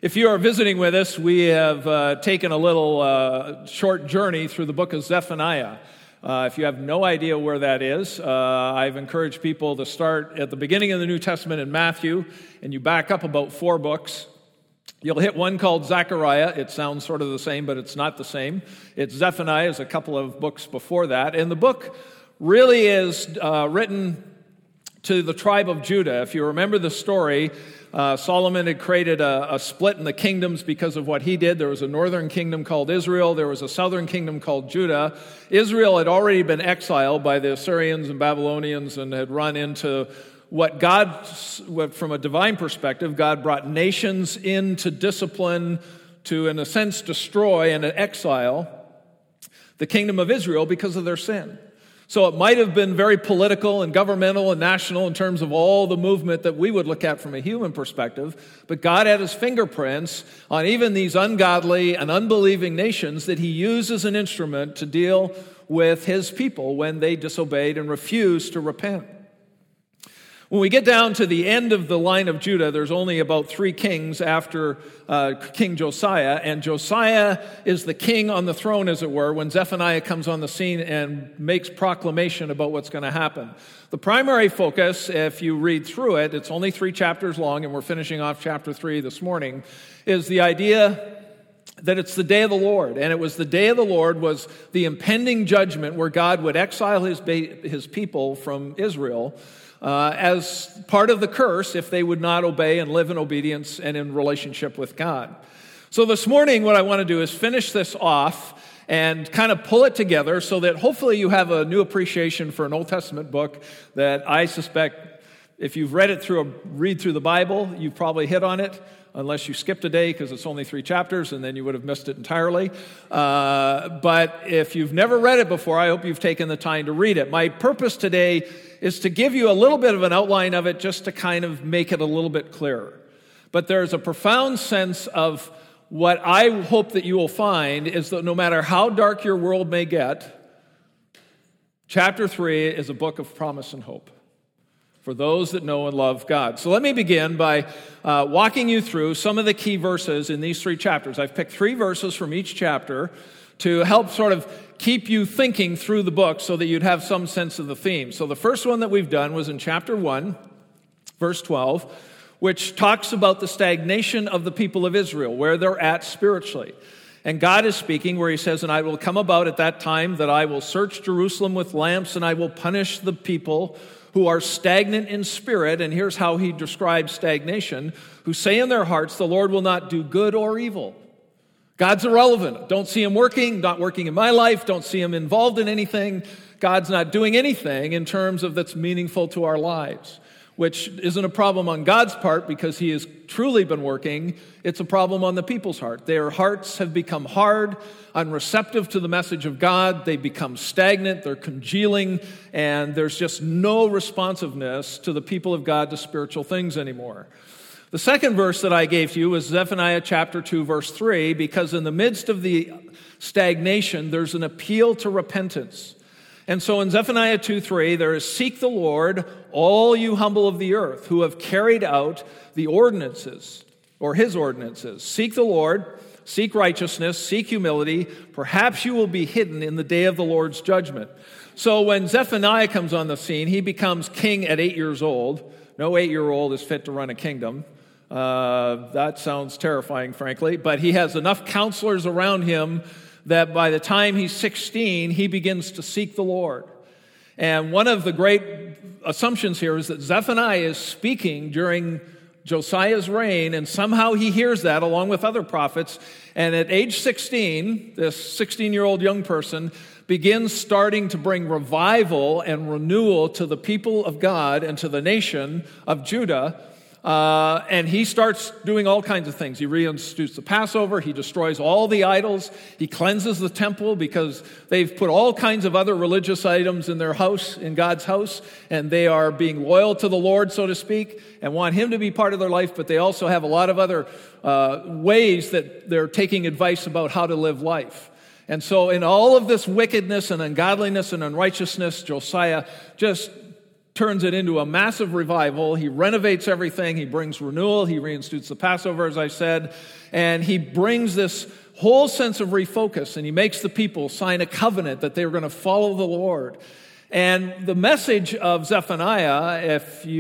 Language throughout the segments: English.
If you are visiting with us, we have taken a little short journey through the book of Zephaniah. If you have no idea where that is, I've encouraged people to start at the beginning of the New Testament in Matthew, and you back up about 4 books. You'll hit one called Zechariah. It sounds sort of the same, but it's not the same. It's Zephaniah, is a couple of books before that. And the book really is written to the tribe of Judah. If you remember the story, Solomon had created a split in the kingdoms because of what he did. There was a northern kingdom called Israel. There was a southern kingdom called Judah. Israel had already been exiled by the Assyrians and Babylonians and had run into what God, from a divine perspective, God brought nations into discipline to, in a sense, destroy and exile the kingdom of Israel because of their sin. So it might have been very political and governmental and national in terms of all the movement that we would look at from a human perspective, but God had his fingerprints on even these ungodly and unbelieving nations that he used as an instrument to deal with his people when they disobeyed and refused to repent. When we get down to the end of the line of Judah, there's only about 3 kings after King Josiah, and Josiah is the king on the throne, as it were, when Zephaniah comes on the scene and makes proclamation about what's going to happen. The primary focus, if you read through it, it's only 3 chapters long, and we're finishing off chapter 3 this morning, is the idea that it's the day of the Lord. And it was the day of the Lord was the impending judgment where God would exile his people from Israel as part of the curse if they would not obey and live in obedience and in relationship with God. So this morning, what I want to do is finish this off and kind of pull it together so that hopefully you have a new appreciation for an Old Testament book that I suspect if you've read through the Bible, you've probably hit on it, unless you skipped a day because it's only 3 chapters and then you would have missed it entirely. But if you've never read it before, I hope you've taken the time to read it. My purpose today is to give you a little bit of an outline of it just to kind of make it a little bit clearer. But there's a profound sense of what I hope that you will find is that no matter how dark your world may get, chapter 3 is a book of promise and hope for those that know and love God. So let me begin by walking you through some of the key verses in these 3 chapters. I've picked 3 verses from each chapter to help sort of keep you thinking through the book so that you'd have some sense of the theme. So the first one that we've done was in chapter 1, verse 12, which talks about the stagnation of the people of Israel, where they're at spiritually. And God is speaking where he says, "And I will come about at that time that I will search Jerusalem with lamps, and I will punish the people who are stagnant in spirit," and here's how he describes stagnation, "who say in their hearts, the Lord will not do good or evil." God's irrelevant. Don't see him working, not working in my life, don't see him involved in anything. God's not doing anything in terms of that's meaningful to our lives, which isn't a problem on God's part because he has truly been working. It's a problem on the people's heart. Their hearts have become hard, unreceptive to the message of God. They become stagnant, they're congealing, and there's just no responsiveness to the people of God to spiritual things anymore. The second verse that I gave to you was Zephaniah chapter 2, verse 3, because in the midst of the stagnation, there's an appeal to repentance. And so in Zephaniah 2:3, there is, "Seek the Lord, all you humble of the earth, who have carried out the ordinances," or his ordinances. "Seek the Lord, seek righteousness, seek humility. Perhaps you will be hidden in the day of the Lord's judgment." So when Zephaniah comes on the scene, he becomes king at 8 years old. No 8-year-old is fit to run a kingdom. That sounds terrifying, frankly. But he has enough counselors around him that by the time he's 16, he begins to seek the Lord. And one of the great assumptions here is that Zephaniah is speaking during Josiah's reign, and somehow he hears that along with other prophets. And at age 16, this 16-year-old young person begins starting to bring revival and renewal to the people of God and to the nation of Judah. And he starts doing all kinds of things. He reinstitutes the Passover. He destroys all the idols. He cleanses the temple because they've put all kinds of other religious items in their house, in God's house, and they are being loyal to the Lord, so to speak, and want him to be part of their life, but they also have a lot of other ways that they're taking advice about how to live life. And so in all of this wickedness and ungodliness and unrighteousness, Josiah just turns it into a massive revival. He renovates everything. He brings renewal. He reinstitutes the Passover, as I said. And he brings this whole sense of refocus, and he makes the people sign a covenant that they were going to follow the Lord. And the message of Zephaniah,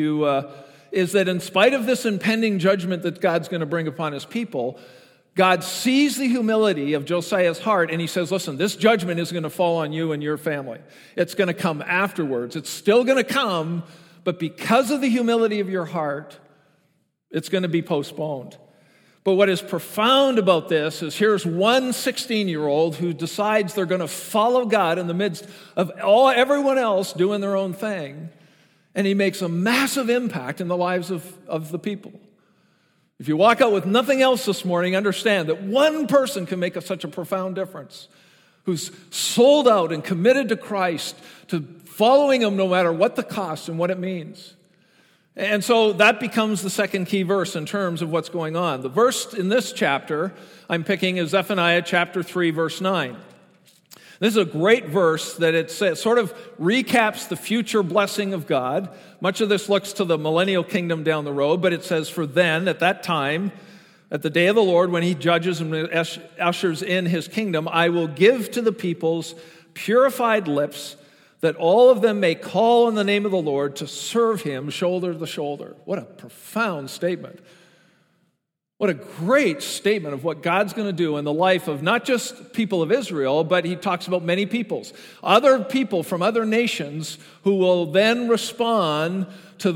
is that in spite of this impending judgment that God's going to bring upon his people, God sees the humility of Josiah's heart, and he says, listen, this judgment is going to fall on you and your family. It's going to come afterwards. It's still going to come, but because of the humility of your heart, it's going to be postponed. But what is profound about this is here's one 16-year-old who decides they're going to follow God in the midst of everyone else doing their own thing, and he makes a massive impact in the lives of the people. If you walk out with nothing else this morning, understand that one person can make such a profound difference, who's sold out and committed to Christ, to following him no matter what the cost and what it means. And so that becomes the second key verse in terms of what's going on. The verse in this chapter I'm picking is Zephaniah chapter 3, verse 9. This is a great verse that it sort of recaps the future blessing of God. Much of this looks to the millennial kingdom down the road, but it says, for then, at that time, at the day of the Lord, when he judges and ushers in his kingdom, I will give to the peoples purified lips, that all of them may call on the name of the Lord to serve him shoulder to shoulder. What a profound statement. What a great statement of what God's going to do in the life of not just people of Israel, but he talks about many peoples. Other people from other nations who will then respond to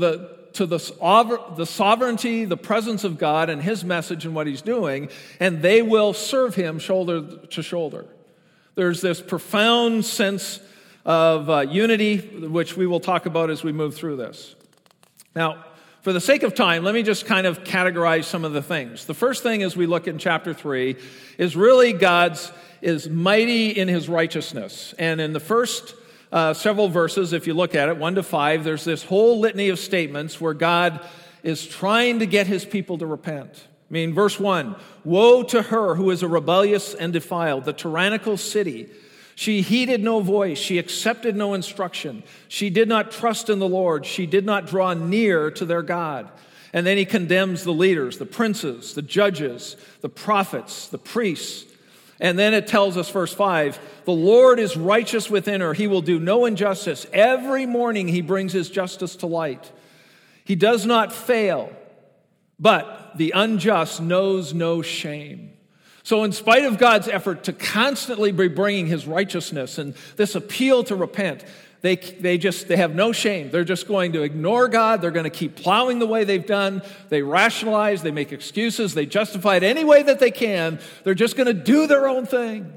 the sovereignty, the presence of God and his message and what he's doing, and they will serve him shoulder to shoulder. There's this profound sense of unity, which we will talk about as we move through this. Now, for the sake of time, let me just kind of categorize some of the things. The first thing as we look in chapter 3 is really God's is mighty in his righteousness. And in the first several verses, if you look at it, 1 to 5, there's this whole litany of statements where God is trying to get his people to repent. I mean, verse 1, woe to her who is a rebellious and defiled, the tyrannical city. She heeded no voice. She accepted no instruction. She did not trust in the Lord. She did not draw near to their God. And then he condemns the leaders, the princes, the judges, the prophets, the priests. And then it tells us, verse 5, the Lord is righteous within her. He will do no injustice. Every morning he brings his justice to light. He does not fail, but the unjust knows no shame. So in spite of God's effort to constantly be bringing his righteousness and this appeal to repent, they have no shame. They're just going to ignore God. They're going to keep plowing the way they've done. They rationalize. They make excuses. They justify it any way that they can. They're just going to do their own thing.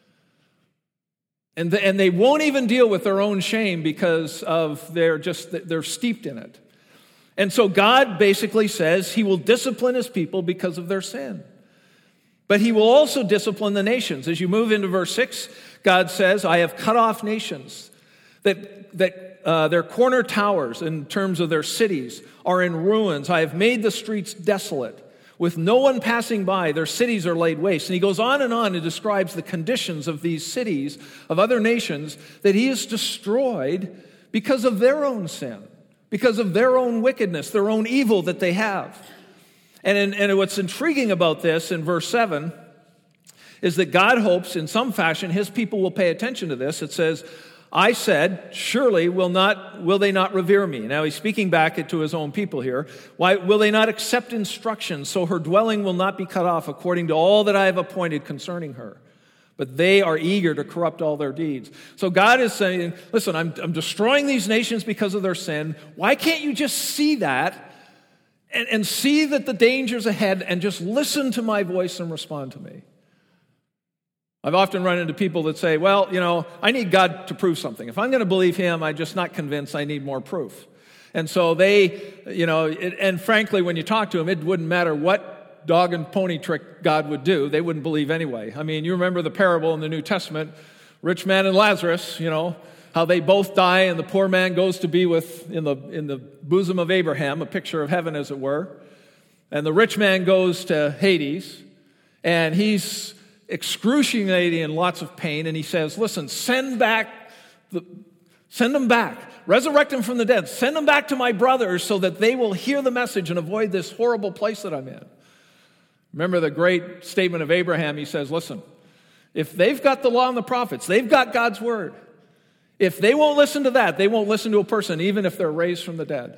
And they won't even deal with their own shame because of they're steeped in it. And so God basically says he will discipline his people because of their sin. But he will also discipline the nations. As you move into verse 6, God says, I have cut off nations, that their corner towers in terms of their cities are in ruins. I have made the streets desolate, with no one passing by. Their cities are laid waste. And he goes on and describes the conditions of these cities, of other nations, that he has destroyed because of their own sin, because of their own wickedness, their own evil that they have. And what's intriguing about this in verse 7 is that God hopes in some fashion his people will pay attention to this. It says, I said, surely will they not revere me? Now he's speaking back to his own people here. Why will they not accept instruction, so her dwelling will not be cut off according to all that I have appointed concerning her? But they are eager to corrupt all their deeds. So God is saying, listen, I'm destroying these nations because of their sin. Why can't you just see that? And see that the danger's ahead and just listen to my voice and respond to me. I've often run into people that say, well, I need God to prove something. If I'm going to believe him, I'm just not convinced. I need more proof. And so and frankly, when you talk to them, it wouldn't matter what dog and pony trick God would do. They wouldn't believe anyway. I mean, you remember the parable in the New Testament, rich man and Lazarus, how they both die and the poor man goes to be in the bosom of Abraham, a picture of heaven as it were. And the rich man goes to Hades and he's excruciating in lots of pain, and he says, listen, send them back. resurrect them from the dead, send them back to my brothers so that they will hear the message and avoid this horrible place that I'm in. Remember the great statement of Abraham. He says, listen, if they've got the law and the prophets, they've got God's word. If they won't listen to that, they won't listen to a person, even if they're raised from the dead.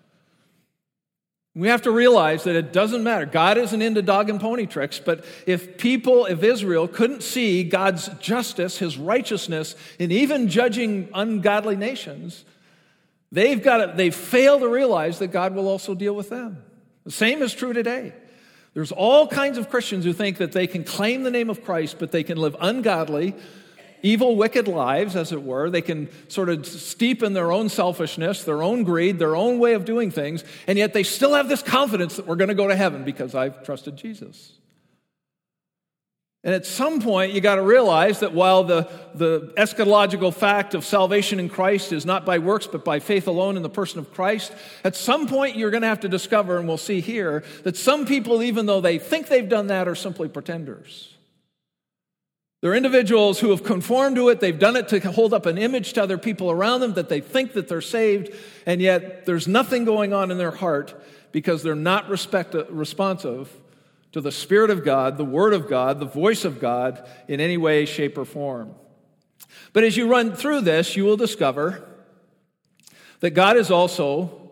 We have to realize that it doesn't matter. God isn't into dog and pony tricks, but if Israel couldn't see God's justice, his righteousness, in even judging ungodly nations, they fail to realize that God will also deal with them. The same is true today. There's all kinds of Christians who think that they can claim the name of Christ, but they can live ungodly, evil, wicked lives, as it were. They can sort of steep in their own selfishness, their own greed, their own way of doing things, and yet they still have this confidence that we're going to go to heaven because I've trusted Jesus. And at some point, you got to realize that while the eschatological fact of salvation in Christ is not by works, but by faith alone in the person of Christ, at some point you're going to have to discover, and we'll see here, that some people, even though they think they've done that, are simply pretenders. They're individuals who have conformed to it. They've done it to hold up an image to other people around them that they think that they're saved, and yet there's nothing going on in their heart because they're not responsive to the Spirit of God, the Word of God, the voice of God in any way, shape, or form. But as you run through this, you will discover that God is also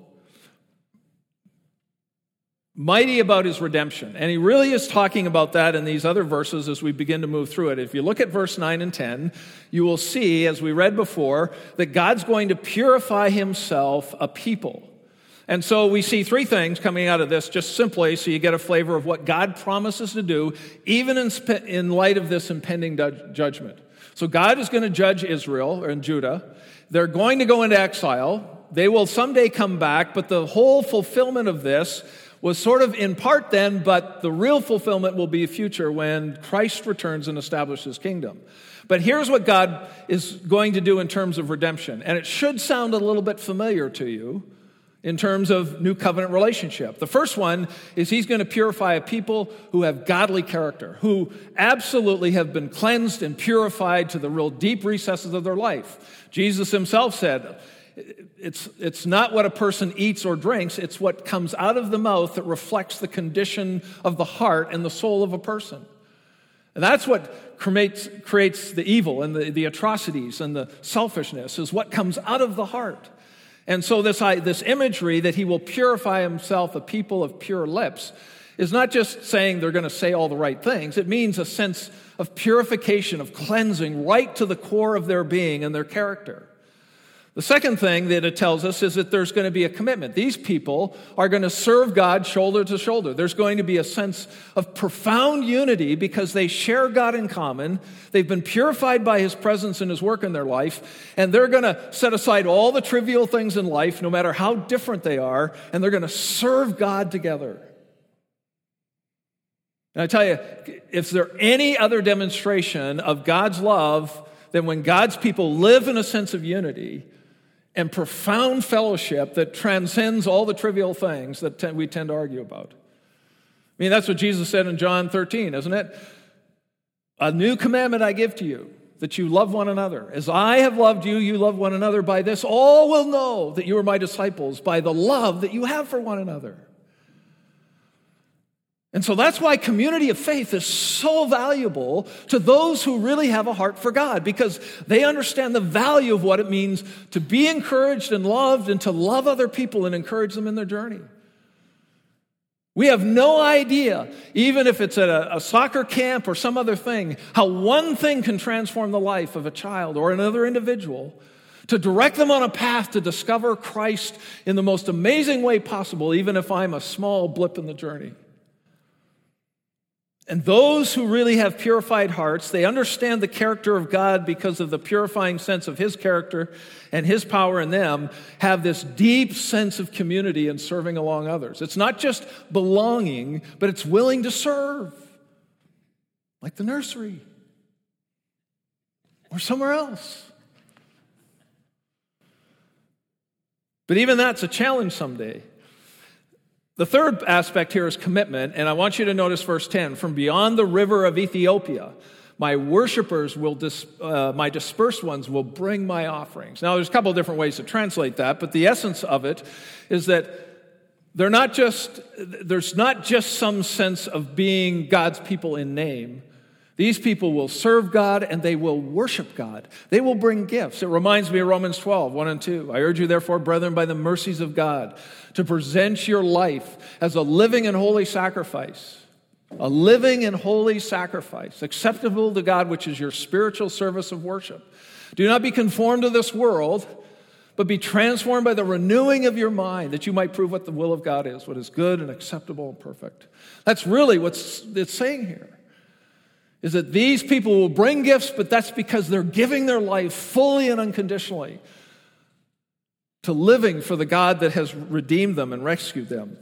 mighty about his redemption. And he really is talking about that in these other verses as we begin to move through it. If you look at verse 9 and 10, you will see, as we read before, that God's going to purify himself a people. And so we see three things coming out of this just simply so you get a flavor of what God promises to do, even in light of this impending judgment. So God is going to judge Israel and Judah. They're going to go into exile. They will someday come back, but the whole fulfillment of this was sort of in part then, but the real fulfillment will be future when Christ returns and establishes his kingdom. But here's what God is going to do in terms of redemption. And it should sound a little bit familiar to you in terms of new covenant relationship. The first one is he's going to purify a people who have godly character, who absolutely have been cleansed and purified to the real deep recesses of their life. Jesus himself said, it's not what a person eats or drinks, it's what comes out of the mouth that reflects the condition of the heart and the soul of a person. And that's what creates the evil and the atrocities and the selfishness, is what comes out of the heart. And so this imagery that he will purify himself a people of pure lips is not just saying they're going to say all the right things. It means a sense of purification, of cleansing right to the core of their being and their character. The second thing that it tells us is that there's going to be a commitment. These people are going to serve God shoulder to shoulder. There's going to be a sense of profound unity because they share God in common. They've been purified by his presence and his work in their life, and they're going to set aside all the trivial things in life, no matter how different they are, and they're going to serve God together. And I tell you, if there any other demonstration of God's love than when God's people live in a sense of unity and profound fellowship that transcends all the trivial things that we tend to argue about. I mean, that's what Jesus said in John 13, isn't it? A new commandment I give to you, that you love one another. As I have loved you, you love one another. By this, all will know that you are my disciples, by the love that you have for one another. And so that's why community of faith is so valuable to those who really have a heart for God, because they understand the value of what it means to be encouraged and loved and to love other people and encourage them in their journey. We have no idea, even if it's at a soccer camp or some other thing, how one thing can transform the life of a child or another individual to direct them on a path to discover Christ in the most amazing way possible, even if I'm a small blip in the journey. And those who really have purified hearts, they understand the character of God because of the purifying sense of his character and his power in them, have this deep sense of community and serving along others. It's not just belonging, but it's willing to serve, like the nursery or somewhere else. But even that's a challenge someday. The third aspect here is commitment, and I want you to notice verse 10. From beyond the river of Ethiopia, My worshipers my dispersed ones will bring my offerings. Now, there's a couple of different ways to translate that, but the essence of it is that there's not just some sense of being God's people in name. These people will serve God and they will worship God. They will bring gifts. It reminds me of Romans 12, 1 and 2. I urge you, therefore, brethren, by the mercies of God, to present your life as a living and holy sacrifice. A living and holy sacrifice, acceptable to God, which is your spiritual service of worship. Do not be conformed to this world, but be transformed by the renewing of your mind, that you might prove what the will of God is, what is good and acceptable and perfect. That's really what it's saying here, is that these people will bring gifts, but that's because they're giving their life fully and unconditionally to living for the God that has redeemed them and rescued them.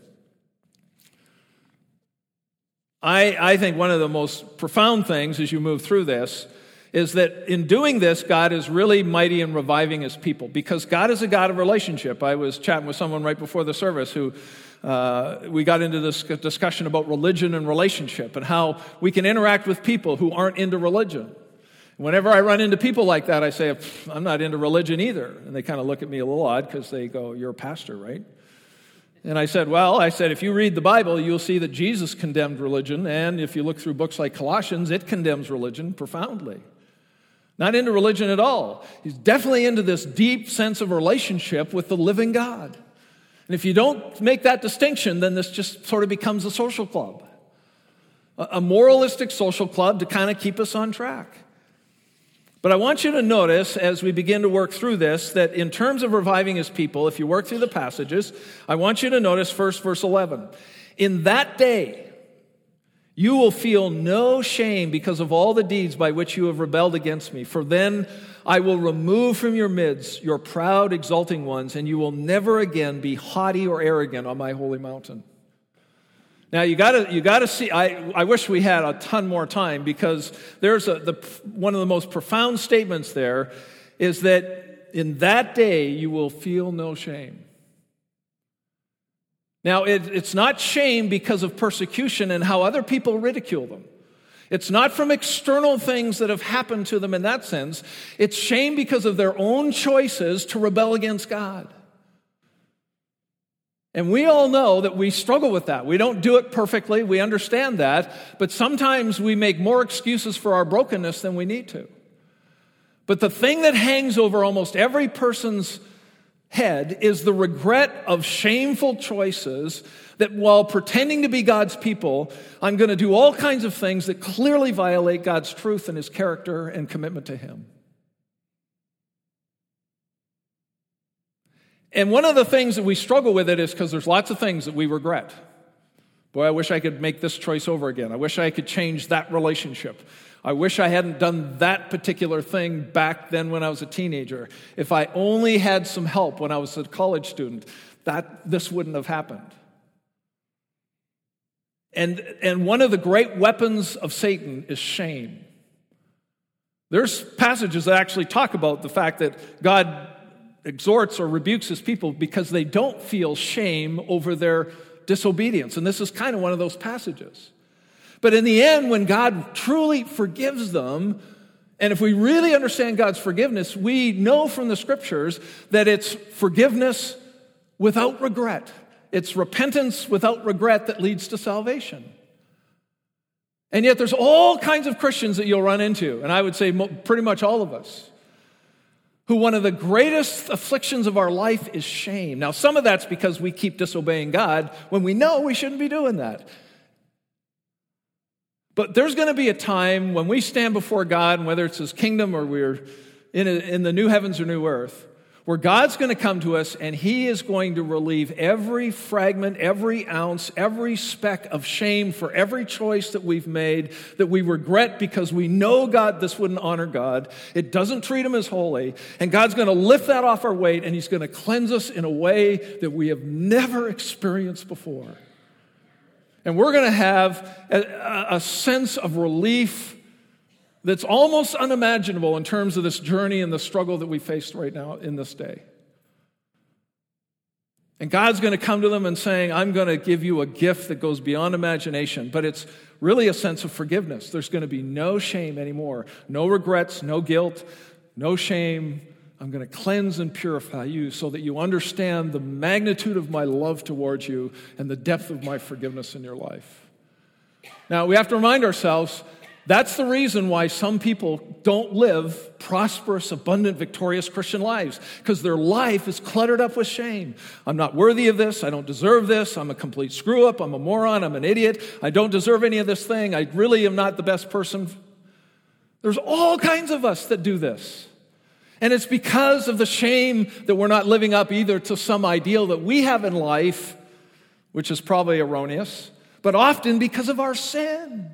I think one of the most profound things as you move through this is that in doing this, God is really mighty in reviving his people, because God is a God of relationship. I was chatting with someone right before the service who we got into this discussion about religion and relationship and how we can interact with people who aren't into religion. Whenever I run into people like that, I say, I'm not into religion either. And they kind of look at me a little odd because they go, you're a pastor, right? And I said, if you read the Bible, you'll see that Jesus condemned religion, and if you look through books like Colossians, it condemns religion profoundly. Not into religion at all. He's definitely into this deep sense of relationship with the living God. And if you don't make that distinction, then this just sort of becomes a social club. A moralistic social club to kind of keep us on track. But I want you to notice as we begin to work through this that in terms of reviving his people, if you work through the passages, I want you to notice first verse 11. In that day, you will feel no shame because of all the deeds by which you have rebelled against me. For then I will remove from your midst your proud, exulting ones, and you will never again be haughty or arrogant on my holy mountain. Now you got to see. I wish we had a ton more time, because there's one of the most profound statements there is that in that day you will feel no shame. Now it's not shame because of persecution and how other people ridicule them. It's not from external things that have happened to them in that sense. It's shame because of their own choices to rebel against God. And we all know that we struggle with that. We don't do it perfectly. We understand that. But sometimes we make more excuses for our brokenness than we need to. But the thing that hangs over almost every person's head is the regret of shameful choices that while pretending to be God's people, I'm going to do all kinds of things that clearly violate God's truth and his character and commitment to him. And one of the things that we struggle with it is because there's lots of things that we regret. Boy, I wish I could make this choice over again. I wish I could change that relationship. I wish I hadn't done that particular thing back then when I was a teenager. If I only had some help when I was a college student, this wouldn't have happened. And one of the great weapons of Satan is shame. There's passages that actually talk about the fact that God exhorts or rebukes his people because they don't feel shame over their disobedience. And this is kind of one of those passages. But in the end, when God truly forgives them, and if we really understand God's forgiveness, we know from the scriptures that it's forgiveness without regret. It's repentance without regret that leads to salvation. And yet there's all kinds of Christians that you'll run into, and I would say pretty much all of us, who one of the greatest afflictions of our life is shame. Now, some of that's because we keep disobeying God when we know we shouldn't be doing that. But there's going to be a time when we stand before God, and whether it's his kingdom or we're in the new heavens or new earth, where God's going to come to us and he is going to relieve every fragment, every ounce, every speck of shame for every choice that we've made that we regret because we know God, this wouldn't honor God. It doesn't treat him as holy. And God's going to lift that off our weight and he's going to cleanse us in a way that we have never experienced before. And we're going to have a sense of relief that's almost unimaginable in terms of this journey and the struggle that we face right now in this day. And God's going to come to them and saying, I'm going to give you a gift that goes beyond imagination, but it's really a sense of forgiveness. There's going to be no shame anymore, no regrets, no guilt, no shame. I'm going to cleanse and purify you so that you understand the magnitude of my love towards you and the depth of my forgiveness in your life. Now, we have to remind ourselves, that's the reason why some people don't live prosperous, abundant, victorious Christian lives, because their life is cluttered up with shame. I'm not worthy of this. I don't deserve this. I'm a complete screw-up. I'm a moron. I'm an idiot. I don't deserve any of this thing. I really am not the best person. There's all kinds of us that do this. And it's because of the shame that we're not living up either to some ideal that we have in life, which is probably erroneous, but often because of our sin.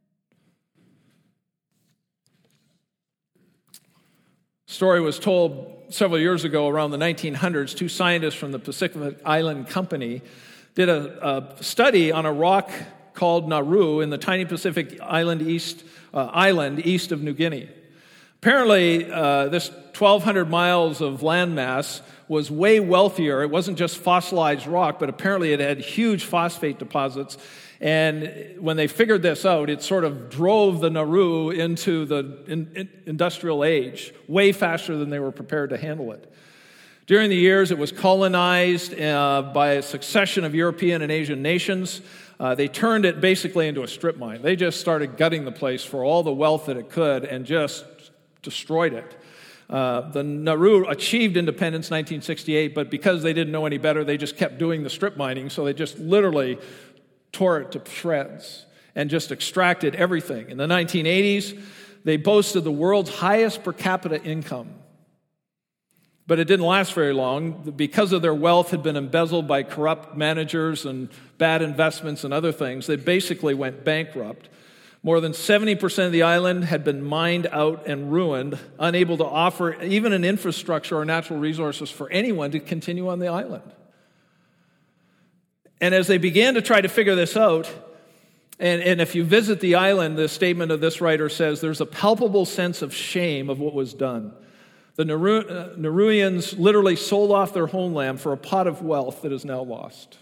Story was told several years ago around the 1900s. Two scientists from the Pacific Island Company did a study on a rock called Nauru in the tiny Pacific island east of New Guinea. Apparently, this 1,200 miles of landmass was way wealthier. It wasn't just fossilized rock, but apparently it had huge phosphate deposits. And when they figured this out, it sort of drove the Nauru into the industrial age way faster than they were prepared to handle it. During the years, it was colonized by a succession of European and Asian nations. They turned it basically into a strip mine. They just started gutting the place for all the wealth that it could and just destroyed it. The Nauru achieved independence in 1968, but because they didn't know any better, they just kept doing the strip mining, so they just literally tore it to shreds and just extracted everything. In the 1980s, they boasted the world's highest per capita income. But it didn't last very long. Because of their wealth had been embezzled by corrupt managers and bad investments and other things, they basically went bankrupt. More than 70% of the island had been mined out and ruined, unable to offer even an infrastructure or natural resources for anyone to continue on the island. And as they began to try to figure this out, and if you visit the island, the statement of this writer says, there's a palpable sense of shame of what was done. The Nauruans literally sold off their homeland for a pot of wealth that is now lost.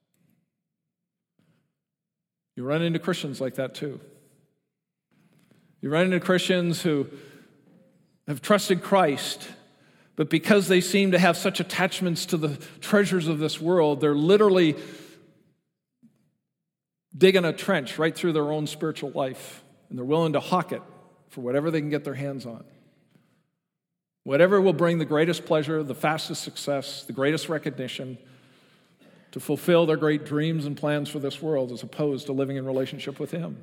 You run into Christians like that too. You run into Christians who have trusted Christ, but because they seem to have such attachments to the treasures of this world, they're literally digging a trench right through their own spiritual life, and they're willing to hawk it for whatever they can get their hands on. Whatever will bring the greatest pleasure, the fastest success, the greatest recognition, to fulfill their great dreams and plans for this world, as opposed to living in relationship with Him.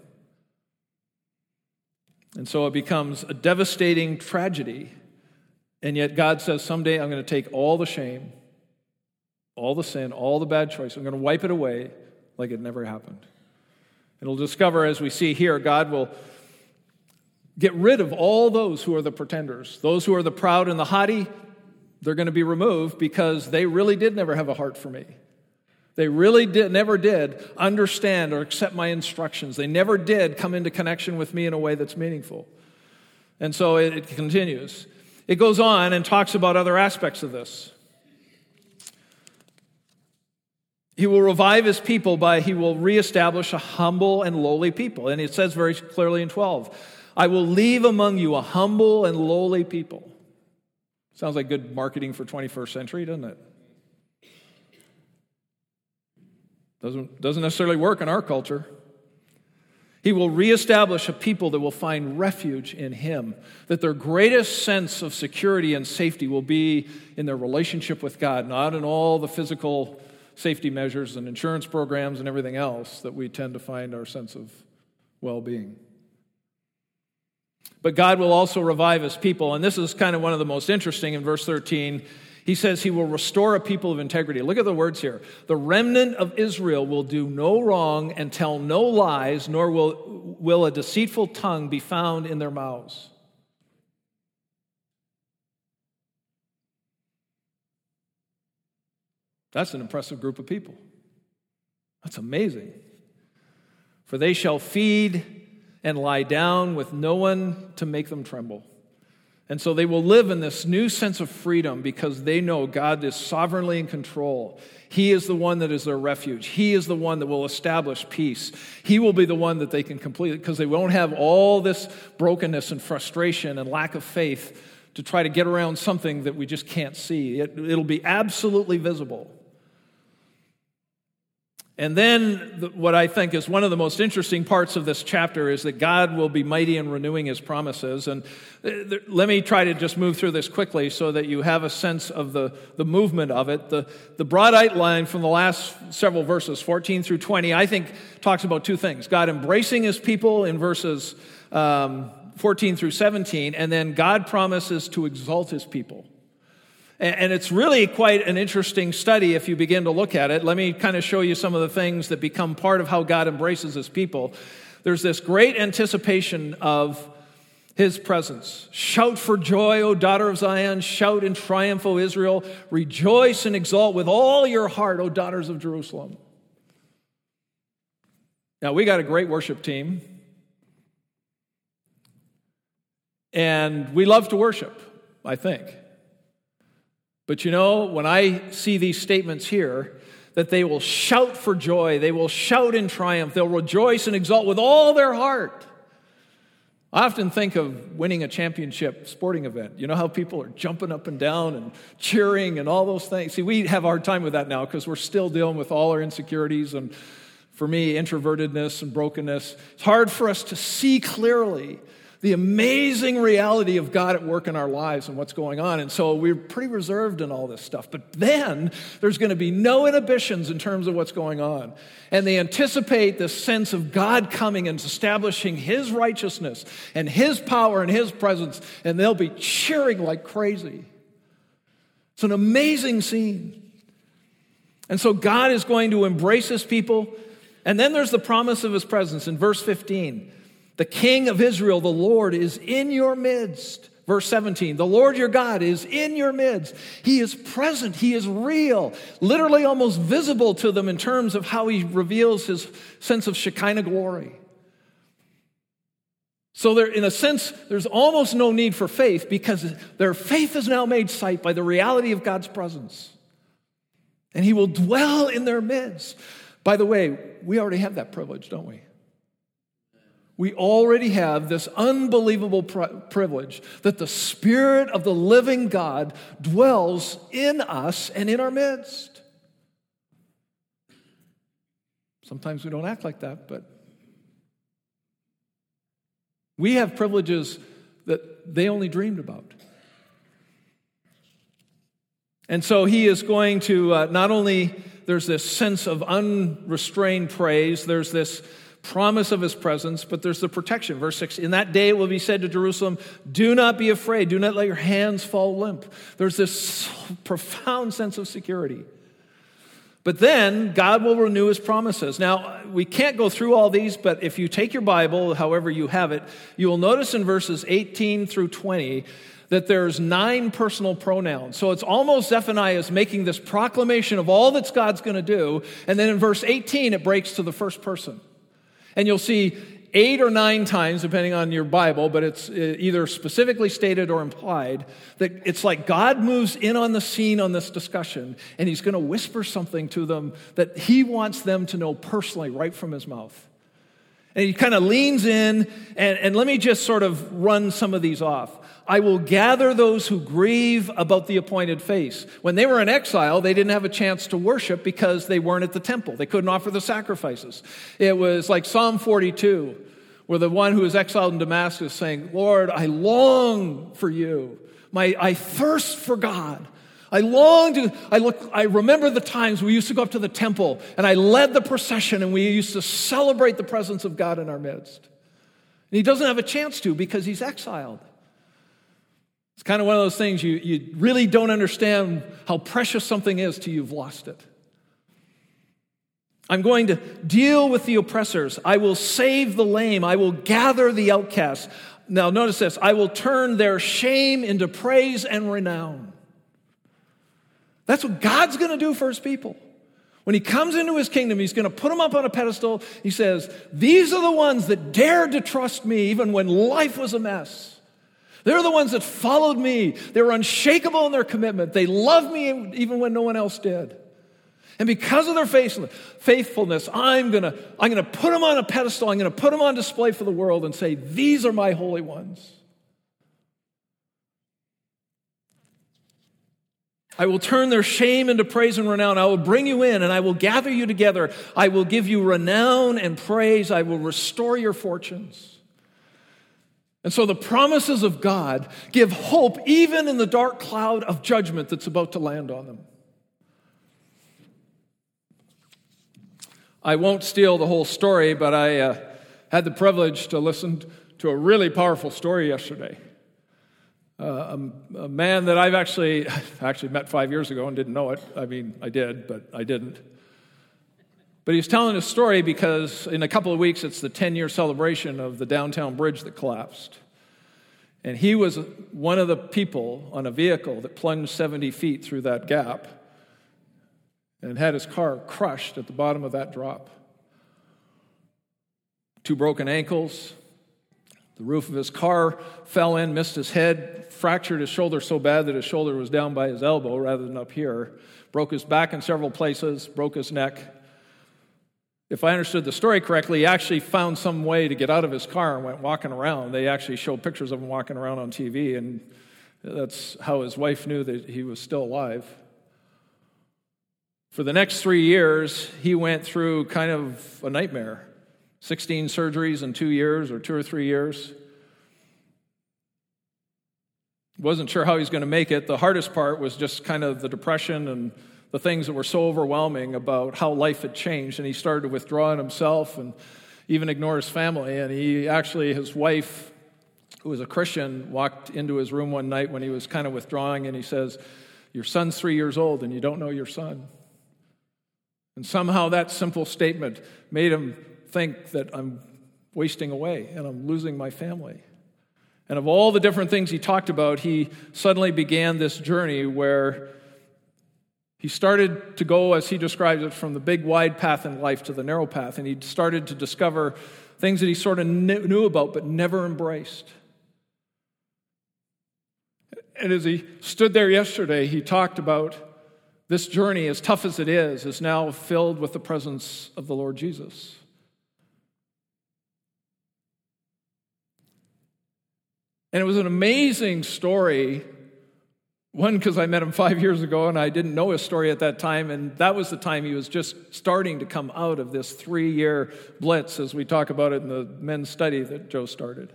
And so it becomes a devastating tragedy, and yet God says, someday I'm going to take all the shame, all the sin, all the bad choices, I'm going to wipe it away like it never happened. And we'll discover, as we see here, God will get rid of all those who are the pretenders. Those who are the proud and the haughty, they're going to be removed because they really did never have a heart for me. They really never did understand or accept my instructions. They never did come into connection with me in a way that's meaningful. And so it continues. It goes on and talks about other aspects of this. He will revive His people He will reestablish a humble and lowly people. And it says very clearly in 12, I will leave among you a humble and lowly people. Sounds like good marketing for 21st century, doesn't it? Doesn't necessarily work in our culture. He will reestablish a people that will find refuge in Him, that their greatest sense of security and safety will be in their relationship with God, not in all the physical safety measures and insurance programs and everything else that we tend to find our sense of well-being. But God will also revive His people, and this is kind of one of the most interesting in verse 13. He says He will restore a people of integrity. Look at the words here. The remnant of Israel will do no wrong and tell no lies, nor will a deceitful tongue be found in their mouths. That's an impressive group of people. That's amazing. For they shall feed and lie down with no one to make them tremble. And so they will live in this new sense of freedom because they know God is sovereignly in control. He is the one that is their refuge. He is the one that will establish peace. He will be the one that they can complete, because they won't have all this brokenness and frustration and lack of faith to try to get around something that we just can't see. It'll be absolutely visible. And then what I think is one of the most interesting parts of this chapter is that God will be mighty in renewing his promises. And let me try to just move through this quickly so that you have a sense of the movement of it. The broad outline from the last several verses, 14 through 20, I think talks about two things. God embracing his people in verses 14 through 17, and then God promises to exalt his people. And it's really quite an interesting study if you begin to look at it. Let me kind of show you some of the things that become part of how God embraces his people. There's this great anticipation of his presence. Shout for joy, O daughter of Zion. Shout in triumph, O Israel. Rejoice and exult with all your heart, O daughters of Jerusalem. Now, we got a great worship team. And we love to worship, I think. But when I see these statements here, that they will shout for joy, they will shout in triumph, they'll rejoice and exult with all their heart. I often think of winning a championship sporting event. You know how people are jumping up and down and cheering and all those things? See, we have a hard time with that now because we're still dealing with all our insecurities and, for me, introvertedness and brokenness. It's hard for us to see clearly the amazing reality of God at work in our lives and what's going on. And so we're pretty reserved in all this stuff. But then there's going to be no inhibitions in terms of what's going on. And they anticipate this sense of God coming and establishing his righteousness and his power and his presence. And they'll be cheering like crazy. It's an amazing scene. And so God is going to embrace his people. And then there's the promise of his presence in verse 15. The King of Israel, the Lord, is in your midst. Verse 17, the Lord your God is in your midst. He is present. He is real. Literally almost visible to them in terms of how he reveals his sense of Shekinah glory. So there, in a sense, there's almost no need for faith because their faith is now made sight by the reality of God's presence. And he will dwell in their midst. By the way, we already have that privilege, don't we? We already have this unbelievable privilege that the Spirit of the living God dwells in us and in our midst. Sometimes we don't act like that, but we have privileges that they only dreamed about. And so he is going to not only, there's this sense of unrestrained praise, there's this promise of his presence, but there's the protection. Verse 6, in that day it will be said to Jerusalem, do not be afraid, do not let your hands fall limp. There's this profound sense of security. But then God will renew his promises. Now, we can't go through all these, but if you take your Bible, however you have it, you will notice in verses 18 through 20 that there's 9 personal pronouns. So it's almost Zephaniah is making this proclamation of all that God's going to do, and then in verse 18 it breaks to the first person. And you'll see 8 or 9 times, depending on your Bible, but it's either specifically stated or implied, that it's like God moves in on the scene on this discussion, and he's going to whisper something to them that he wants them to know personally right from his mouth. And he kind of leans in, and let me just sort of run some of these off. I will gather those who grieve about the appointed feast. When they were in exile, they didn't have a chance to worship because they weren't at the temple. They couldn't offer the sacrifices. It was like Psalm 42, where the one who was exiled in Damascus saying, Lord, I long for you. I thirst for God. I remember the times we used to go up to the temple and I led the procession and we used to celebrate the presence of God in our midst. And he doesn't have a chance to because he's exiled. It's kind of one of those things you really don't understand how precious something is till you've lost it. I'm going to deal with the oppressors. I will save the lame. I will gather the outcasts. Now notice this. I will turn their shame into praise and renown. That's what God's going to do for his people. When he comes into his kingdom, he's going to put them up on a pedestal. He says, these are the ones that dared to trust me even when life was a mess. They're the ones that followed me. They were unshakable in their commitment. They loved me even when no one else did. And because of their faithfulness, I'm going to put them on a pedestal. I'm going to put them on display for the world and say, these are my holy ones. I will turn their shame into praise and renown. I will bring you in and I will gather you together. I will give you renown and praise. I will restore your fortunes. And so the promises of God give hope even in the dark cloud of judgment that's about to land on them. I won't steal the whole story, but I had the privilege to listen to a really powerful story yesterday. A man that I've actually met 5 years ago and didn't know it. I mean, I did, but I didn't. But he's telling a story because in a couple of weeks, it's the 10-year celebration of the downtown bridge that collapsed. And he was one of the people on a vehicle that plunged 70 feet through that gap and had his car crushed at the bottom of that drop. 2 broken ankles. The roof of his car fell in, missed his head, fractured his shoulder so bad that his shoulder was down by his elbow rather than up here. Broke his back in several places, broke his neck. If I understood the story correctly, he actually found some way to get out of his car and went walking around. They actually showed pictures of him walking around on TV, and that's how his wife knew that he was still alive. For the next 3 years, he went through kind of a nightmare. 16 surgeries in 2 years or 2 or 3 years. Wasn't sure how he was going to make it. The hardest part was just kind of the depression and the things that were so overwhelming about how life had changed. And he started to withdraw in himself and even ignore his family. And his wife, who was a Christian, walked into his room one night when he was kind of withdrawing, and he says, "Your son's 3 years old and you don't know your son." And somehow that simple statement made him think that I'm wasting away and I'm losing my family. And of all the different things he talked about, he suddenly began this journey where he started to go, as he describes it, from the big wide path in life to the narrow path. And he started to discover things that he sort of knew about but never embraced. And as he stood there yesterday, he talked about this journey, as tough as it is now filled with the presence of the Lord Jesus. And it was an amazing story. One, because I met him 5 years ago and I didn't know his story at that time, and that was the time he was just starting to come out of this 3-year blitz, as we talk about it in the men's study that Joe started.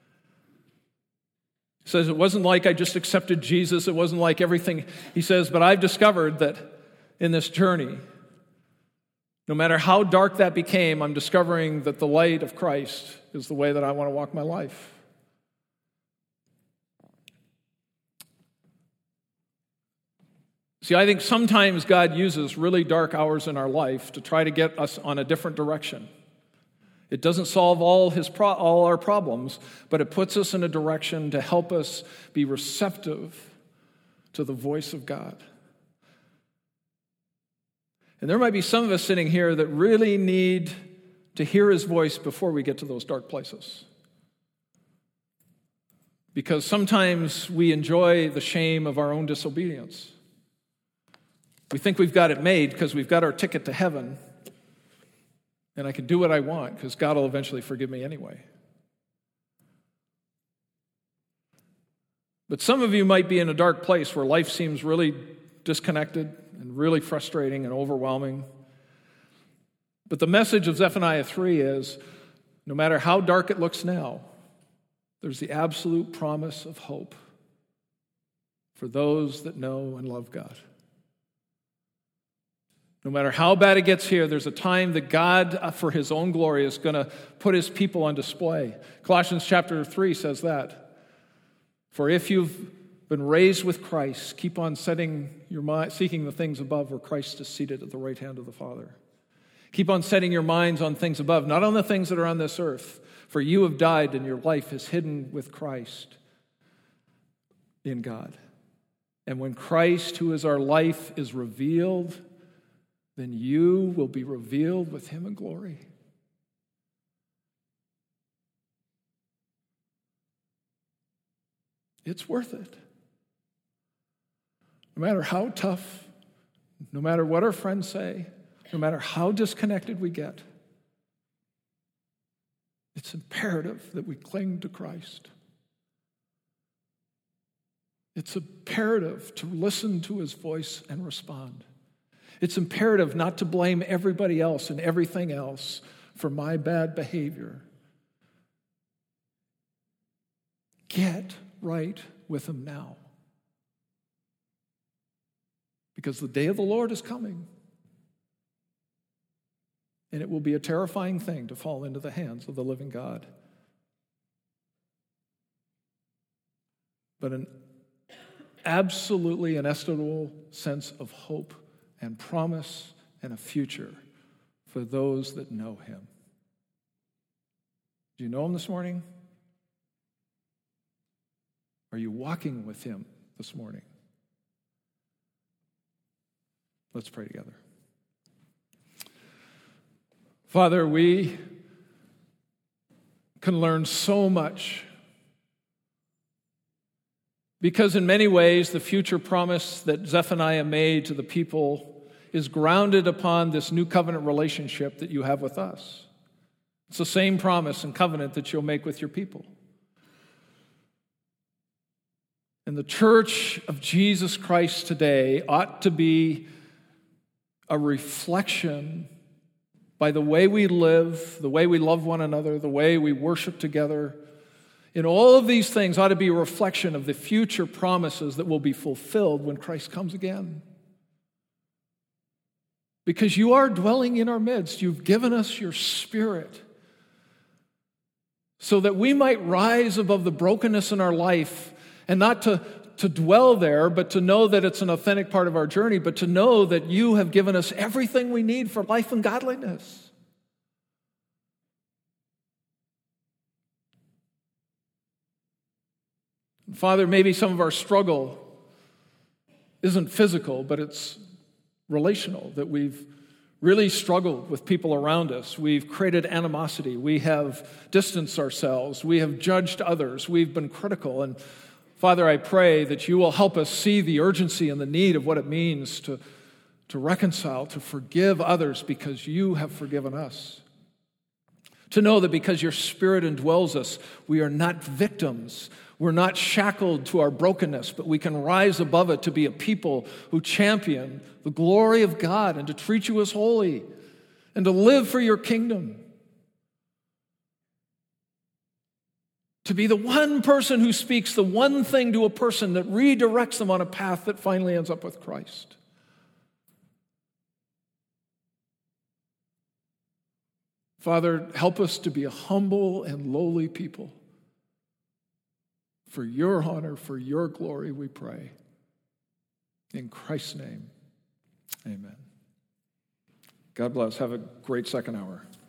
He says, it wasn't like I just accepted Jesus, it wasn't like everything. He says, but I've discovered that in this journey, no matter how dark that became, I'm discovering that the light of Christ is the way that I want to walk my life. See, I think sometimes God uses really dark hours in our life to try to get us on a different direction. It doesn't solve all our problems, but it puts us in a direction to help us be receptive to the voice of God. And there might be some of us sitting here that really need to hear his voice before we get to those dark places. Because sometimes we enjoy the shame of our own disobedience. We think we've got it made because we've got our ticket to heaven, and I can do what I want because God will eventually forgive me anyway. But some of you might be in a dark place where life seems really disconnected and really frustrating and overwhelming. But the message of Zephaniah 3 is, no matter how dark it looks now, there's the absolute promise of hope for those that know and love God. No matter how bad it gets here, there's a time that God, for his own glory, is going to put his people on display. Colossians chapter 3 says that. For if you've been raised with Christ, keep on seeking the things above where Christ is seated at the right hand of the Father. Keep on setting your minds on things above, not on the things that are on this earth. For you have died and your life is hidden with Christ in God. And when Christ, who is our life, is revealed, then you will be revealed with him in glory. It's worth it. No matter how tough, no matter what our friends say, no matter how disconnected we get, it's imperative that we cling to Christ. It's imperative to listen to his voice and respond. It's imperative not to blame everybody else and everything else for my bad behavior. Get right with him now. Because the day of the Lord is coming. And it will be a terrifying thing to fall into the hands of the living God. But an absolutely inestimable sense of hope and promise and a future for those that know him. Do you know him this morning? Are you walking with him this morning? Let's pray together. Father, we can learn so much because in many ways the future promise that Zephaniah made to the people is grounded upon this new covenant relationship that you have with us. It's the same promise and covenant that you'll make with your people. And the church of Jesus Christ today ought to be a reflection by the way we live, the way we love one another, the way we worship together. In all of these things ought to be a reflection of the future promises that will be fulfilled when Christ comes again. Because you are dwelling in our midst. You've given us your Spirit so that we might rise above the brokenness in our life and not to dwell there, but to know that it's an authentic part of our journey, but to know that you have given us everything we need for life and godliness. Father, maybe some of our struggle isn't physical, but it's relational, that we've really struggled with people around us. We've created animosity. We have distanced ourselves. We have judged others. We've been critical. And Father, I pray that you will help us see the urgency and the need of what it means to reconcile, to forgive others because you have forgiven us. To know that because your Spirit indwells us, we are not victims. We're not shackled to our brokenness, but we can rise above it to be a people who champion the glory of God and to treat you as holy and to live for your kingdom. To be the one person who speaks the one thing to a person that redirects them on a path that finally ends up with Christ. Father, help us to be a humble and lowly people. For your honor, for your glory, we pray. In Christ's name, amen. God bless. Have a great second hour.